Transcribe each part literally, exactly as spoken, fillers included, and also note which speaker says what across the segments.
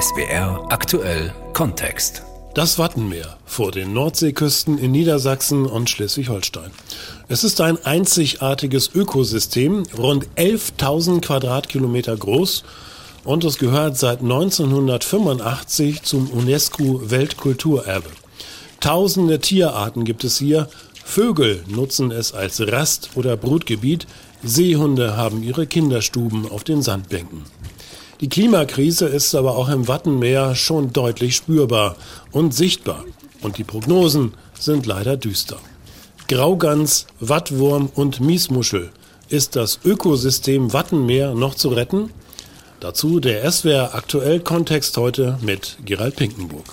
Speaker 1: S W R aktuell Kontext.
Speaker 2: Das Wattenmeer vor den Nordseeküsten in Niedersachsen und Schleswig-Holstein. Es ist ein einzigartiges Ökosystem, rund elftausend Quadratkilometer groß, und es gehört seit neunzehnhundertfünfundachtzig zum UNESCO-Weltkulturerbe. Tausende Tierarten gibt es hier. Vögel nutzen es als Rast- oder Brutgebiet. Seehunde haben ihre Kinderstuben auf den Sandbänken. Die Klimakrise ist aber auch im Wattenmeer schon deutlich spürbar und sichtbar. Und die Prognosen sind leider düster. Graugans, Wattwurm und Miesmuschel. Ist das Ökosystem Wattenmeer noch zu retten? Dazu der S W R aktuell Kontext heute mit Gerald Pinkenburg.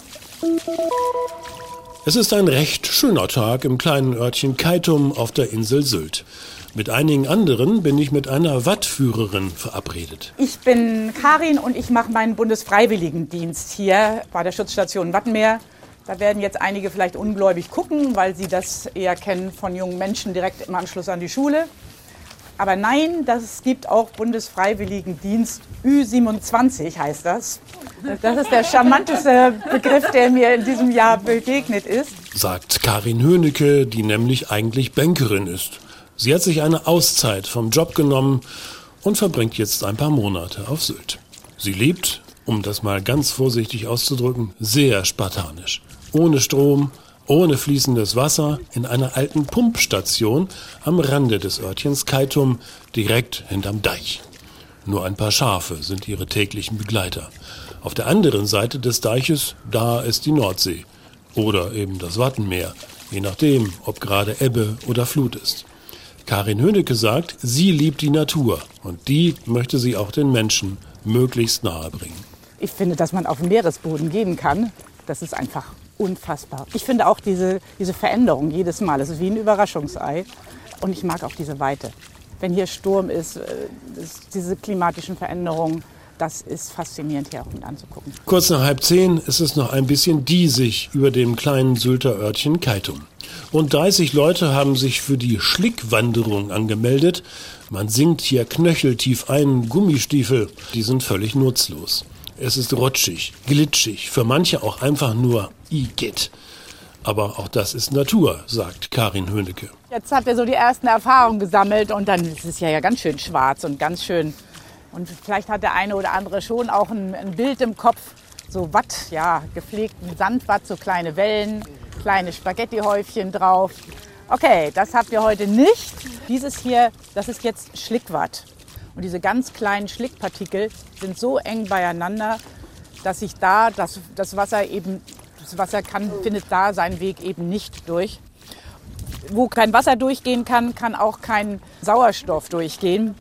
Speaker 2: Es ist ein recht schöner Tag im kleinen Örtchen Keitum auf der Insel Sylt. Mit einigen anderen bin ich mit einer Wattführerin verabredet.
Speaker 3: Ich bin Karin und ich mache meinen Bundesfreiwilligendienst hier bei der Schutzstation Wattenmeer. Da werden jetzt einige vielleicht ungläubig gucken, weil sie das eher kennen von jungen Menschen direkt im Anschluss an die Schule. Aber nein, das gibt auch Bundesfreiwilligendienst Ü siebenundzwanzig heißt das. Das ist der charmanteste Begriff, der mir in diesem Jahr begegnet ist.
Speaker 2: Sagt Karin Höhnecke, die nämlich eigentlich Bankerin ist. Sie hat sich eine Auszeit vom Job genommen und verbringt jetzt ein paar Monate auf Sylt. Sie lebt, um das mal ganz vorsichtig auszudrücken, sehr spartanisch. Ohne Strom, ohne fließendes Wasser, in einer alten Pumpstation am Rande des Örtchens Keitum, direkt hinterm Deich. Nur ein paar Schafe sind ihre täglichen Begleiter. Auf der anderen Seite des Deiches, da ist die Nordsee. Oder eben das Wattenmeer, je nachdem, ob gerade Ebbe oder Flut ist. Karin Höhnecke sagt, sie liebt die Natur und die möchte sie auch den Menschen möglichst nahe bringen.
Speaker 3: Ich finde, dass man auf den Meeresboden gehen kann, das ist einfach unfassbar. Ich finde auch diese, diese Veränderung jedes Mal, das ist wie ein Überraschungsei. Und ich mag auch diese Weite. Wenn hier Sturm ist, ist diese klimatischen Veränderungen, das ist faszinierend hier auch mit anzugucken.
Speaker 2: Kurz nach halb zehn ist es noch ein bisschen diesig über dem kleinen Sylter Örtchen Keitum. Rund dreißig Leute haben sich für die Schlickwanderung angemeldet. Man sinkt hier knöcheltief ein, Gummistiefel, die sind völlig nutzlos. Es ist rutschig, glitschig, für manche auch einfach nur Igitt. Aber auch das ist Natur, sagt Karin Höhnecke.
Speaker 3: Jetzt hat er so die ersten Erfahrungen gesammelt und dann ist es ja, ja ganz schön schwarz und ganz schön. Und vielleicht hat der eine oder andere schon auch ein, ein Bild im Kopf, so Watt, ja, gepflegten Sandwatt, so kleine Wellen, kleine Spaghettihäufchen drauf. Okay, das habt ihr heute nicht. Dieses hier, das ist jetzt Schlickwatt. Und diese ganz kleinen Schlickpartikel sind so eng beieinander, dass sich da das, das Wasser eben, das Wasser kann, findet da seinen Weg eben nicht durch. Wo kein Wasser durchgehen kann, kann auch kein Sauerstoff durchgehen.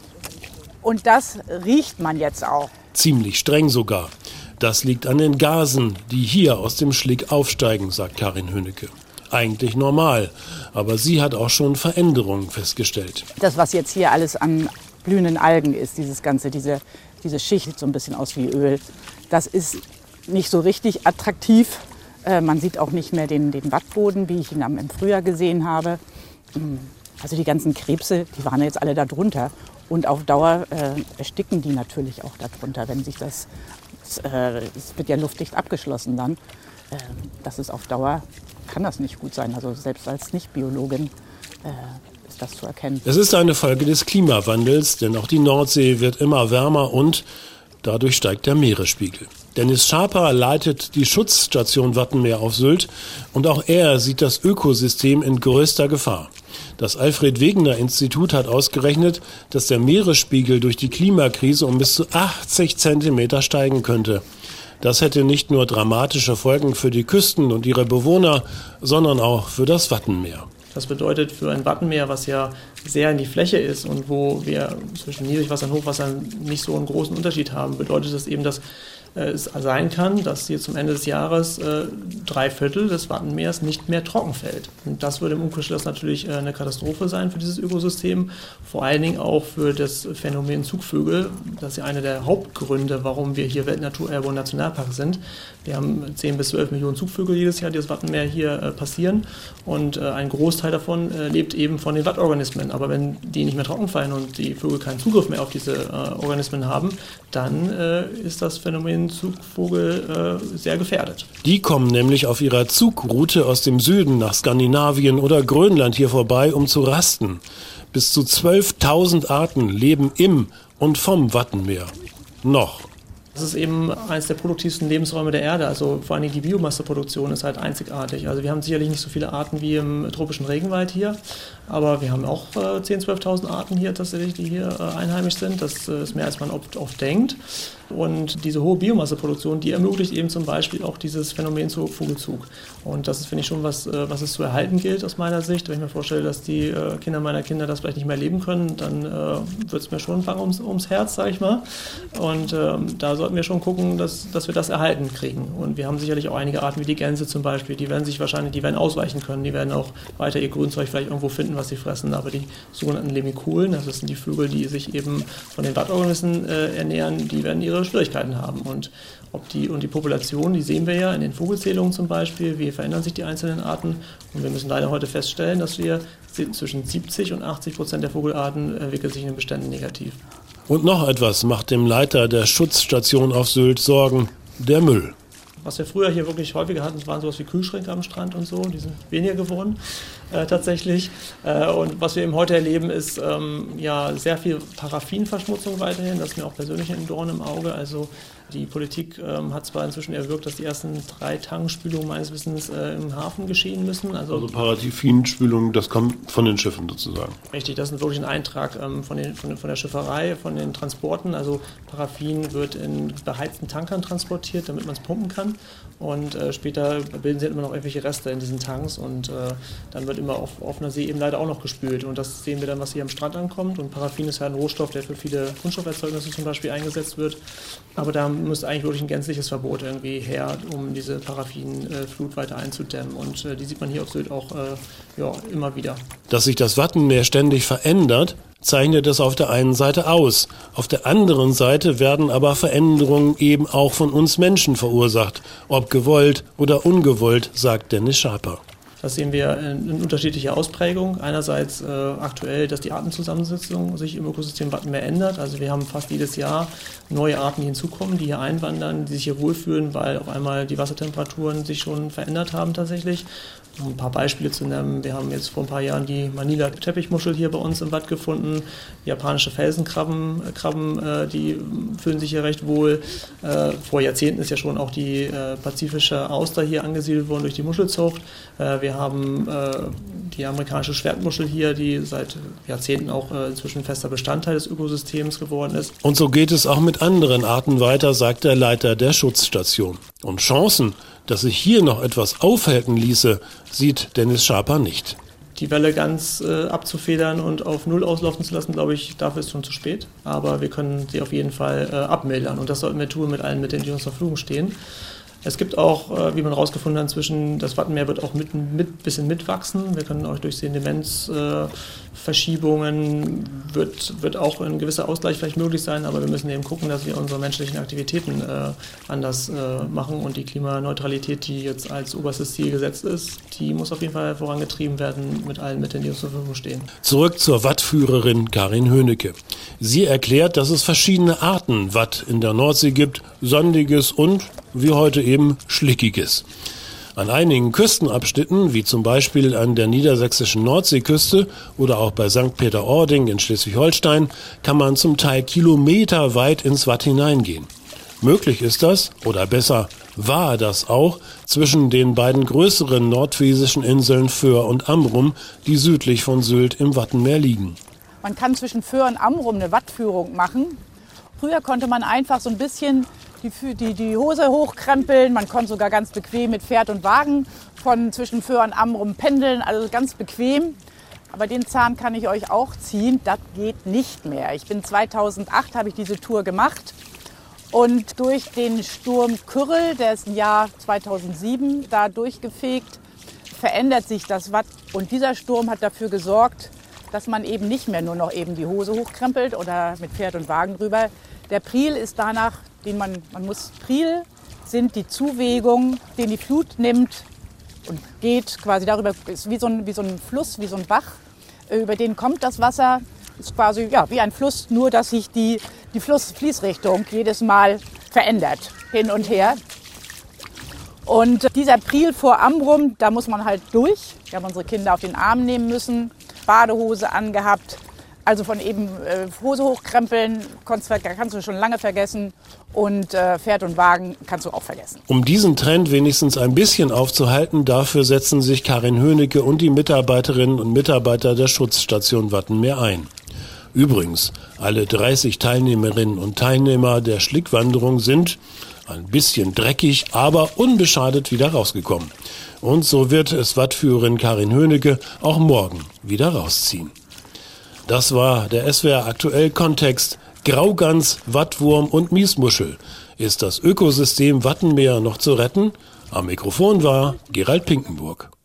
Speaker 3: Und das riecht man jetzt auch.
Speaker 2: Ziemlich streng sogar. Das liegt an den Gasen, die hier aus dem Schlick aufsteigen, sagt Karin Höhnecke. Eigentlich normal, aber sie hat auch schon Veränderungen festgestellt.
Speaker 3: Das, was jetzt hier alles an blühenden Algen ist, dieses Ganze, diese, diese Schicht sieht so ein bisschen aus wie Öl, das ist nicht so richtig attraktiv. Äh, man sieht auch nicht mehr den, den Wattboden, wie ich ihn im Frühjahr gesehen habe. Also die ganzen Krebse, die waren jetzt alle da drunter. Und auf Dauer äh, ersticken die natürlich auch darunter, wenn sich das, es äh, wird ja luftdicht abgeschlossen dann. Äh, das ist auf Dauer, kann das nicht gut sein. Also selbst als Nicht-Biologin äh, ist das zu erkennen.
Speaker 2: Es ist eine Folge des Klimawandels, denn auch die Nordsee wird immer wärmer und dadurch steigt der Meeresspiegel. Dennis Schaper leitet die Schutzstation Wattenmeer auf Sylt und auch er sieht das Ökosystem in größter Gefahr. Das Alfred-Wegener-Institut hat ausgerechnet, dass der Meeresspiegel durch die Klimakrise um bis zu achtzig Zentimeter steigen könnte. Das hätte nicht nur dramatische Folgen für die Küsten und ihre Bewohner, sondern auch für das Wattenmeer.
Speaker 4: Das bedeutet für ein Wattenmeer, was ja sehr in die Fläche ist und wo wir zwischen Niedrigwasser und Hochwasser nicht so einen großen Unterschied haben, bedeutet das eben, dass äh, es sein kann, dass hier zum Ende des Jahres äh, drei Viertel des Wattenmeers nicht mehr trocken fällt. Und das würde im Umkehrschluss natürlich äh, eine Katastrophe sein für dieses Ökosystem, vor allen Dingen auch für das Phänomen Zugvögel. Das ist ja einer der Hauptgründe, warum wir hier Weltnaturerbe und Nationalpark sind. Wir haben zehn bis zwölf Millionen Zugvögel jedes Jahr, die das Wattenmeer hier äh, passieren und äh, ein Großteil davon äh, lebt eben von den Wattorganismen. Aber wenn die nicht mehr trockenfallen und die Vögel keinen Zugriff mehr auf diese äh, Organismen haben, dann äh, ist das Phänomen den Zugvogel äh, sehr gefährdet.
Speaker 2: Die kommen nämlich auf ihrer Zugroute aus dem Süden nach Skandinavien oder Grönland hier vorbei, um zu rasten. Bis zu zwölftausend Arten leben im und vom Wattenmeer. Noch.
Speaker 4: Das ist eben eines der produktivsten Lebensräume der Erde, also vor allem die Biomasseproduktion ist halt einzigartig. Also wir haben sicherlich nicht so viele Arten wie im tropischen Regenwald hier, aber wir haben auch äh, zehntausend, zwölftausend Arten hier tatsächlich, die hier äh, einheimisch sind. Das äh, ist mehr, als man oft, oft denkt. Und diese hohe Biomasseproduktion, die ermöglicht eben zum Beispiel auch dieses Phänomen Vogelzug. Und das ist, finde ich, schon was, äh, was es zu erhalten gilt aus meiner Sicht. Wenn ich mir vorstelle, dass die äh, Kinder meiner Kinder das vielleicht nicht mehr leben können, dann äh, wird es mir schon bang ums, ums Herz, sage ich mal. Und ähm, da sollten wir schon gucken, dass, dass wir das erhalten kriegen. Und wir haben sicherlich auch einige Arten wie die Gänse zum Beispiel, die werden sich wahrscheinlich, die werden ausweichen können, die werden auch weiter ihr Grünzeug vielleicht irgendwo finden, was sie fressen. Aber die sogenannten Lemikolen, das sind die Vögel, die sich eben von den Wattorganismen äh, ernähren, die werden ihre Schwierigkeiten haben. Und ob die und die Population, die sehen wir ja in den Vogelzählungen zum Beispiel, wie verändern sich die einzelnen Arten. Und wir müssen leider heute feststellen, dass wir zwischen siebzig und achtzig Prozent der Vogelarten entwickeln sich in den Beständen negativ.
Speaker 2: Und noch etwas macht dem Leiter der Schutzstation auf Sylt Sorgen: der Müll.
Speaker 4: Was wir früher hier wirklich häufiger hatten, waren sowas wie Kühlschränke am Strand und so, die sind weniger geworden äh, tatsächlich. Äh, und was wir eben heute erleben, ist ähm, ja sehr viel Paraffinverschmutzung weiterhin, das ist mir auch persönlich ein Dorn im Auge. Also die Politik ähm, hat zwar inzwischen erwirkt, dass die ersten drei Tangenspülungen meines Wissens äh, im Hafen geschehen müssen. Also,
Speaker 2: also Paraffinspülung, das kommt von den Schiffen sozusagen.
Speaker 4: Richtig, das ist wirklich ein Eintrag ähm, von, den, von, von der Schifferei, von den Transporten. Also Paraffin wird in beheizten Tankern transportiert, damit man es pumpen kann. Und äh, später bilden sich immer noch irgendwelche Reste in diesen Tanks und äh, dann wird immer auf offener See eben leider auch noch gespült. Und das sehen wir dann, was hier am Strand ankommt. Und Paraffin ist ja ein Rohstoff, der für viele Kunststofferzeugnisse zum Beispiel eingesetzt wird. Aber da müsste eigentlich wirklich ein gänzliches Verbot irgendwie her, um diese Paraffinflut äh, weiter einzudämmen. Und äh, die sieht man hier auf Sylt auch äh, ja, immer wieder.
Speaker 2: Dass sich das Wattenmeer ständig verändert, zeichnet es auf der einen Seite aus. Auf der anderen Seite werden aber Veränderungen eben auch von uns Menschen verursacht. Ob gewollt oder ungewollt, sagt Dennis Schaper.
Speaker 4: Das sehen wir in, in unterschiedlicher Ausprägung. Einerseits äh, aktuell, dass die Artenzusammensetzung sich im Ökosystem Wattenmeer ändert. Also wir haben fast jedes Jahr neue Arten, die hinzukommen, die hier einwandern, die sich hier wohlfühlen, weil auf einmal die Wassertemperaturen sich schon verändert haben tatsächlich. Um ein paar Beispiele zu nennen, wir haben jetzt vor ein paar Jahren die Manila-Teppichmuschel hier bei uns im Watt gefunden, die japanische Felsenkrabben, Krabben, äh, die fühlen sich hier recht wohl. Äh, vor Jahrzehnten ist ja schon auch die äh, pazifische Auster hier angesiedelt worden durch die Muschelzucht. Äh, wir haben äh, die amerikanische Schwertmuschel hier, die seit Jahrzehnten auch äh, inzwischen fester Bestandteil des Ökosystems geworden ist.
Speaker 2: Und so geht es auch mit anderen Arten weiter, sagt der Leiter der Schutzstation. Und Chancen, dass sich hier noch etwas aufhalten ließe, sieht Dennis Schaper nicht.
Speaker 4: Die Welle ganz äh, abzufedern und auf Null auslaufen zu lassen, glaube ich, dafür ist schon zu spät. Aber wir können sie auf jeden Fall äh, abmildern und das sollten wir tun mit allen Mitteln, die uns zur Verfügung stehen. Es gibt auch, äh, wie man herausgefunden hat, inzwischen, das Wattenmeer wird auch ein mit, mit, bisschen mitwachsen. Wir können auch durch Sedimentsverschiebungen, äh, wird, wird auch ein gewisser Ausgleich vielleicht möglich sein, aber wir müssen eben gucken, dass wir unsere menschlichen Aktivitäten äh, anders äh, machen und die Klimaneutralität, die jetzt als oberstes Ziel gesetzt ist, die muss auf jeden Fall vorangetrieben werden mit allen Mitteln, die uns zur Verfügung stehen.
Speaker 2: Zurück zur Wattführerin Karin Höhnecke. Sie erklärt, dass es verschiedene Arten Watt in der Nordsee gibt, sandiges und, wie heute eben, schlickiges. An einigen Küstenabschnitten, wie zum Beispiel an der niedersächsischen Nordseeküste oder auch bei Sankt Peter-Ording in Schleswig-Holstein, kann man zum Teil kilometerweit ins Watt hineingehen. Möglich ist das, oder besser war das auch, zwischen den beiden größeren nordfriesischen Inseln Föhr und Amrum, die südlich von Sylt im Wattenmeer liegen.
Speaker 3: Man kann zwischen Föhr und Amrum eine Wattführung machen. Früher konnte man einfach so ein bisschen die, die, die Hose hochkrempeln. Man konnte sogar ganz bequem mit Pferd und Wagen von zwischen Föhr und Amrum pendeln, also ganz bequem. Aber den Zahn kann ich euch auch ziehen, das geht nicht mehr. Ich bin zweitausendacht, habe ich diese Tour gemacht. Und durch den Sturm Kyrill, der ist im Jahr zweitausendsieben da durchgefegt, verändert sich das Watt. Und dieser Sturm hat dafür gesorgt, dass man eben nicht mehr nur noch eben die Hose hochkrempelt oder mit Pferd und Wagen drüber. Der Priel ist danach, den man, man muss, Priel sind die Zuwegungen, den die Flut nimmt und geht quasi darüber, ist wie so ein, wie so ein Fluss, wie so ein Bach, über den kommt das Wasser, ist quasi ja, wie ein Fluss, nur dass sich die, die Fluss, Fließrichtung jedes Mal verändert, hin und her. Und dieser Priel vor Ambrum, da muss man halt durch. Wir haben unsere Kinder auf den Arm nehmen müssen, Badehose angehabt. Also von eben äh, Hose hochkrempeln, kannst, kannst du schon lange vergessen. Und äh, Pferd und Wagen kannst du auch vergessen.
Speaker 2: Um diesen Trend wenigstens ein bisschen aufzuhalten, dafür setzen sich Karin Höhnecke und die Mitarbeiterinnen und Mitarbeiter der Schutzstation Wattenmeer ein. Übrigens, alle dreißig Teilnehmerinnen und Teilnehmer der Schlickwanderung sind ein bisschen dreckig, aber unbeschadet wieder rausgekommen. Und so wird es Wattführerin Karin Höhnecke auch morgen wieder rausziehen. Das war der S W R aktuell Kontext. Graugans, Wattwurm und Miesmuschel. Ist das Ökosystem Wattenmeer noch zu retten? Am Mikrofon war Gerald Pinkenburg.